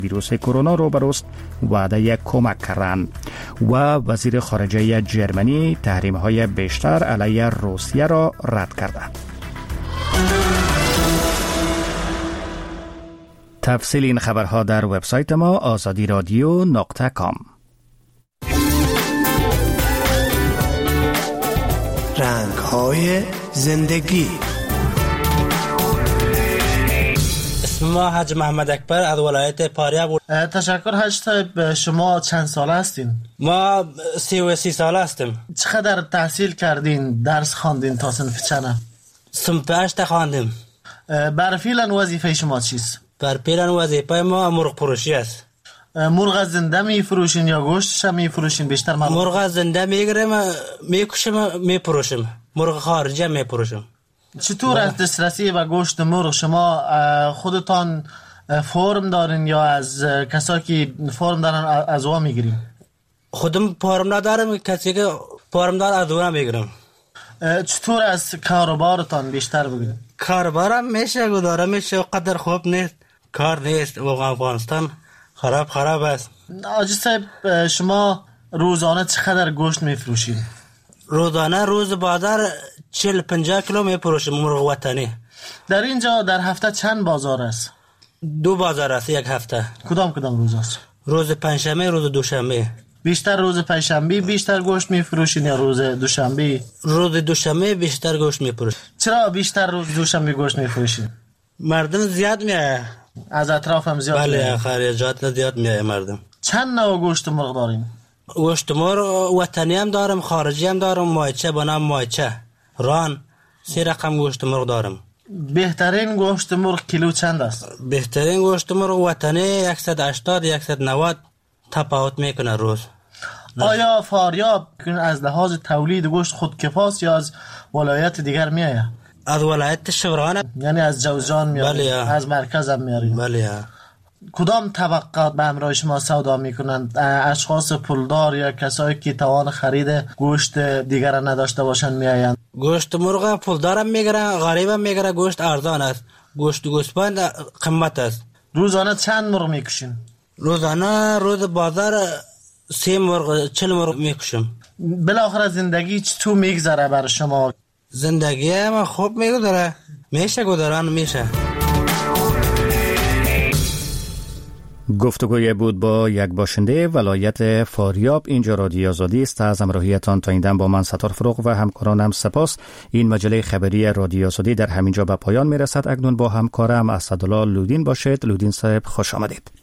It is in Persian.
ویروس کرونا روبروست وعده کمک کردند و وزیر خارجه جرمنی تحریم‌های بیشتر علیه روسیه را رد کرده. تفصیل این خبرها در وبسایت ما azadiradio.com. رنگ‌های زندگی. اسم ما حاج محمد اکبر از ولایت فاریاب. تشکر حاج صاحب. شما چند ساله هستین؟ ما 33 ساله هستیم. چقدر تحصیل کردین؟ درس خواندین تا صنف چند؟ صنف 8 خواندیم. بر فعلا وظیفه شما چیست؟ بر فعلا وظیفه ما مرغ فروشی است. مرغ زنده می فروشین یا گوشتش می فروشین؟ بیشتر مرغ زنده میگیریم، میکشیم، میفروشیم. مرغ خارجی میفروشیم. چطور از دسترسی به گوشت مرغ؟ شما خودتان فرم دارین یا از کسایی که فرم دارن از اون میگیرین؟ خودم فرم ندارم، کسی که فرم داره از اون میگیرم. چطور از کاروبارتان بیشتر بگید؟ کاروبارم میشه گذاره میشه، قدر خوب نیست، کار نیست. و افغانستان خراب است. حاجی صاحب شما روزانه چقدر گوشت میفروشید؟ روزانه روز بازار 40-50 کیلو میفروشیم مرغ وطنی. در اینجا در هفته چند بازار است؟ 2 بازار است یک هفته. کدام روز است؟ روز پنجشنبه، روز دوشنبه. بیشتر روز پنجشنبه بیشتر گوشت میفروشین یا روز دوشنبه؟ روز دوشنبه بیشتر گوشت میفروشیم. چرا بیشتر روز دوشنبه گوشت میفروشین؟ مردم زیاد میاد. از اطراف هم زیاد میاد. بله، خارجات زیاد میاد مردم. چند نوع گوشت مرغ دارین؟ گوشت مرغ وطنی هم دارم، خارجی هم دارم، مایچه به نام مایچه، ران، 3 رقم گوشت مرغ دارم. بهترین گوشت مرغ کیلو چند است؟ بهترین گوشت مرغ وطنی 180-190 تفاوت میکنه روز. آیا فاریاب از لحاظ تولید گوشت خودکفاست یا از ولایت دیگر میآید؟ از ولایت شبرغان، یعنی از جوزجان میاد؟ بله. از مرکز هم میارید؟ بله. کدام طبقه به همراه شما سودا میکنند؟ اشخاص پولدار یا کسایی که توان خرید گوشت دیگر نداشته باشند میآیند؟ گوشت مرغ پولدار هم میگیرن، غریب هم میگیرن. گوشت ارزان است، گوشت گوسفند قیمت است. روزانه چند مرغ میکشین؟ روزانه روز بازار 30 مرغ 40 مرغ میکشم. بالاخره زندگی چطور میگذره بر شما؟ زندگی ما خوب میگذره، میشه گذران میشه. گفتگوی بود با یک باشنده ولایت فاریاب. اینجا رادیو آزادی است. از همراهیتان تا این دم با من ستار فروغ و همکارانم سپاس. این مجله خبری رادیو آزادی در همینجا به پایان میرسد. اکنون با همکارم اسدالله لودین باشید. لودین صاحب خوش آمدید.